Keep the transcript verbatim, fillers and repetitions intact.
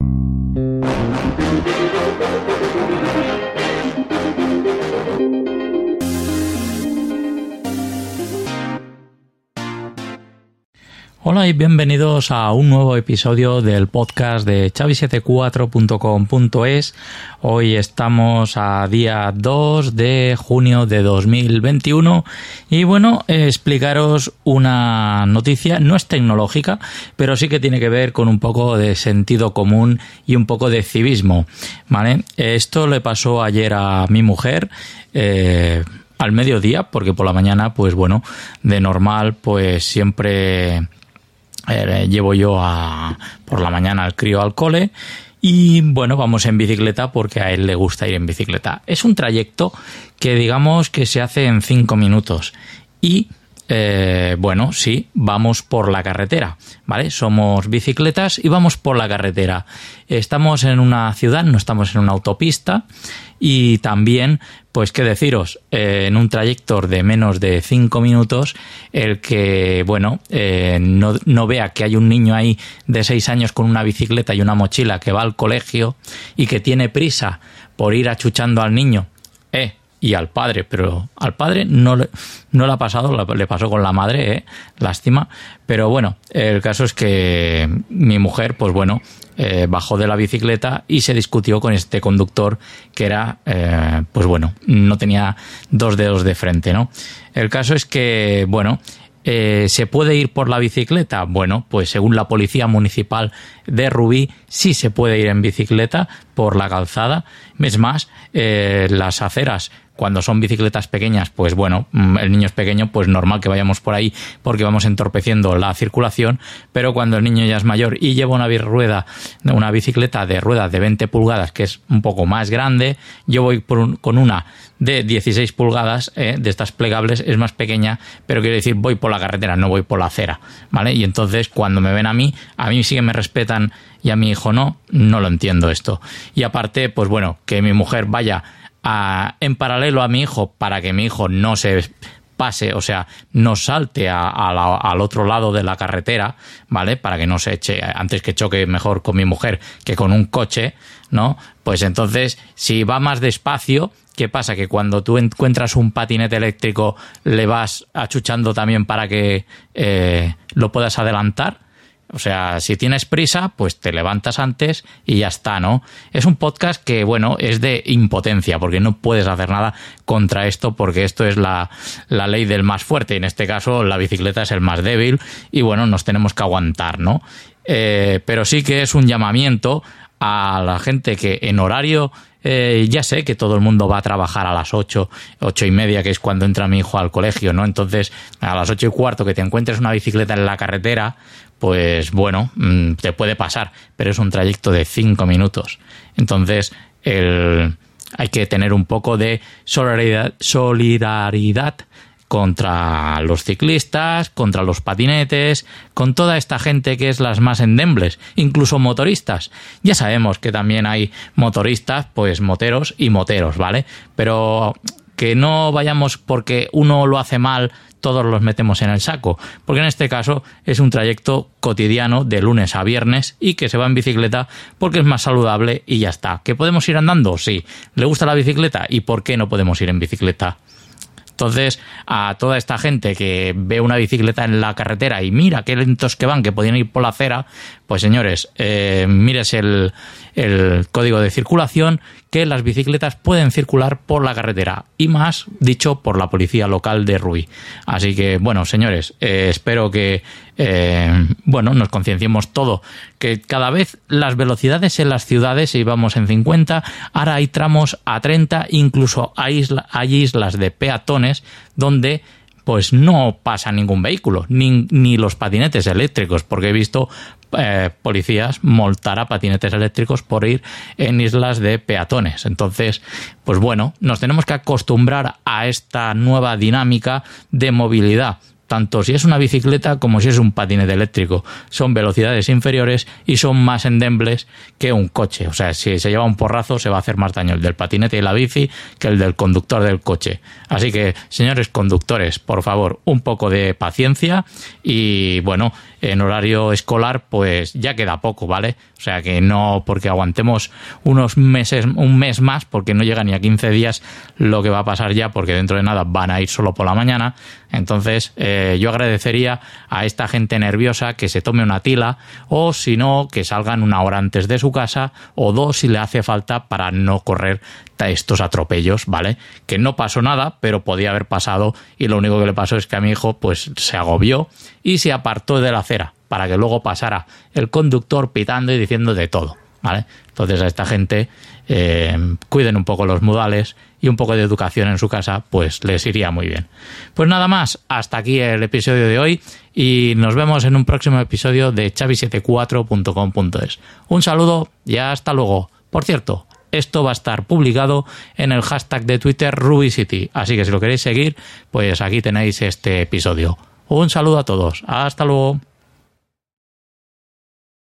Hola y bienvenidos a un nuevo episodio del podcast de Xavi setenta y cuatro punto com punto es. Hoy estamos a día dos de junio de dos mil veintiuno y bueno, eh, explicaros una noticia, no es tecnológica, pero sí que tiene que ver con un poco de sentido común y un poco de civismo, ¿vale? Esto le pasó ayer a mi mujer, eh, al mediodía, porque por la mañana, pues bueno, de normal, pues siempre... Eh, llevo yo a, por la mañana al crío al cole y bueno, vamos en bicicleta porque a él le gusta ir en bicicleta. Es un trayecto que digamos que se hace en cinco minutos y eh, bueno, sí, vamos por la carretera, ¿vale? Somos bicicletas y vamos por la carretera. Estamos en una ciudad, no estamos en una autopista y también, pues qué deciros, eh, en un trayecto de menos de cinco minutos, el que, bueno, eh, no, no vea que hay un niño ahí de seis años con una bicicleta y una mochila que va al colegio y que tiene prisa por ir achuchando al niño, eh, y al padre, pero al padre no le, no le ha pasado, le pasó con la madre, eh, lástima, pero bueno, el caso es que mi mujer, pues bueno, eh, bajó de la bicicleta y se discutió con este conductor que era, eh, pues bueno, no tenía dos dedos de frente, ¿no? El caso es que, bueno, Eh, ¿se puede ir por la bicicleta? Bueno, pues según la Policía Municipal de Rubí, sí se puede ir en bicicleta por la calzada. Es más, eh, las aceras, cuando son bicicletas pequeñas, pues bueno, el niño es pequeño, pues normal que vayamos por ahí porque vamos entorpeciendo la circulación, pero cuando el niño ya es mayor y lleva una rueda, una bicicleta de ruedas de veinte pulgadas, que es un poco más grande, yo voy por un, con una de dieciséis pulgadas, eh, de estas plegables, es más pequeña, pero quiero decir, voy por la carretera, no voy por la acera, ¿vale? Y entonces cuando me ven a mí, a mí sí que me respetan y a mi hijo no, no lo entiendo esto. Y aparte, pues bueno, que mi mujer vaya a, en paralelo a mi hijo para que mi hijo no se pase, o sea, no salte a, a la, al otro lado de la carretera, ¿vale? Para que no se eche, antes que choque mejor con mi mujer que con un coche, ¿no? Pues entonces, si va más despacio, ¿qué pasa? Que cuando tú encuentras un patinete eléctrico le vas achuchando también para que eh, lo puedas adelantar. O sea, si tienes prisa, pues te levantas antes y ya está, ¿no? Es un podcast que, bueno, es de impotencia, porque no puedes hacer nada contra esto, porque esto es la, la ley del más fuerte. En este caso, la bicicleta es el más débil y, bueno, nos tenemos que aguantar, ¿no? Eh, pero sí que es un llamamiento a la gente que en horario... Eh, ya sé que todo el mundo va a trabajar a las ocho, ocho y media, que es cuando entra mi hijo al colegio, ¿no? Entonces, a las ocho y cuarto que te encuentres una bicicleta en la carretera, pues bueno, te puede pasar, pero es un trayecto de cinco minutos. Entonces, el, hay que tener un poco de solidaridad, solidaridad contra los ciclistas, contra los patinetes, con toda esta gente que es las más endebles, incluso motoristas. Ya sabemos que también hay motoristas, pues moteros y moteros, ¿vale? Pero que no vayamos porque uno lo hace mal, todos los metemos en el saco, porque en este caso es un trayecto cotidiano de lunes a viernes y que se va en bicicleta porque es más saludable y ya está. ¿Que podemos ir andando? Sí. ¿Le gusta la bicicleta? ¿Y por qué no podemos ir en bicicleta? Entonces, a toda esta gente que ve una bicicleta en la carretera y mira qué lentos que van, que podían ir por la acera, pues señores, eh, mires el, el código de circulación, que las bicicletas pueden circular por la carretera, y más dicho por la policía local de Rubí. Así que, bueno, señores, eh, espero que eh, bueno, nos concienciemos todo, que cada vez las velocidades en las ciudades, íbamos en cincuenta, ahora hay tramos a treinta, incluso hay, isla, hay islas de peatones donde pues no pasa ningún vehículo, ni, ni los patinetes eléctricos, porque he visto eh, policías multar a patinetes eléctricos por ir en islas de peatones. Entonces, pues bueno, nos tenemos que acostumbrar a esta nueva dinámica de movilidad, tanto si es una bicicleta como si es un patinete eléctrico. Son velocidades inferiores y son más endebles que un coche. O sea, si se lleva un porrazo se va a hacer más daño el del patinete y la bici que el del conductor del coche. Así que, señores conductores, por favor, un poco de paciencia y, bueno, en horario escolar pues ya queda poco, ¿vale? O sea que no porque aguantemos unos meses, un mes más, porque no llega ni a quince días lo que va a pasar ya, porque dentro de nada van a ir solo por la mañana. Entonces eh, yo agradecería a esta gente nerviosa que se tome una tila, o si no, que salgan una hora antes de su casa, o dos si le hace falta, para no correr estos atropellos, ¿vale? Que no pasó nada, pero podía haber pasado, y lo único que le pasó es que a mi hijo pues se agobió y se apartó de la acera para que luego pasara el conductor pitando y diciendo de todo, ¿vale? Entonces a esta gente eh, cuiden un poco los modales y un poco de educación en su casa, pues les iría muy bien. Pues nada más, hasta aquí el episodio de hoy y nos vemos en un próximo episodio de chavi setenta y cuatro punto com punto es. Un saludo y hasta luego. Por cierto, esto va a estar publicado en el hashtag de Twitter RubyCity, así que si lo queréis seguir, pues aquí tenéis este episodio. Un saludo a todos. Hasta luego.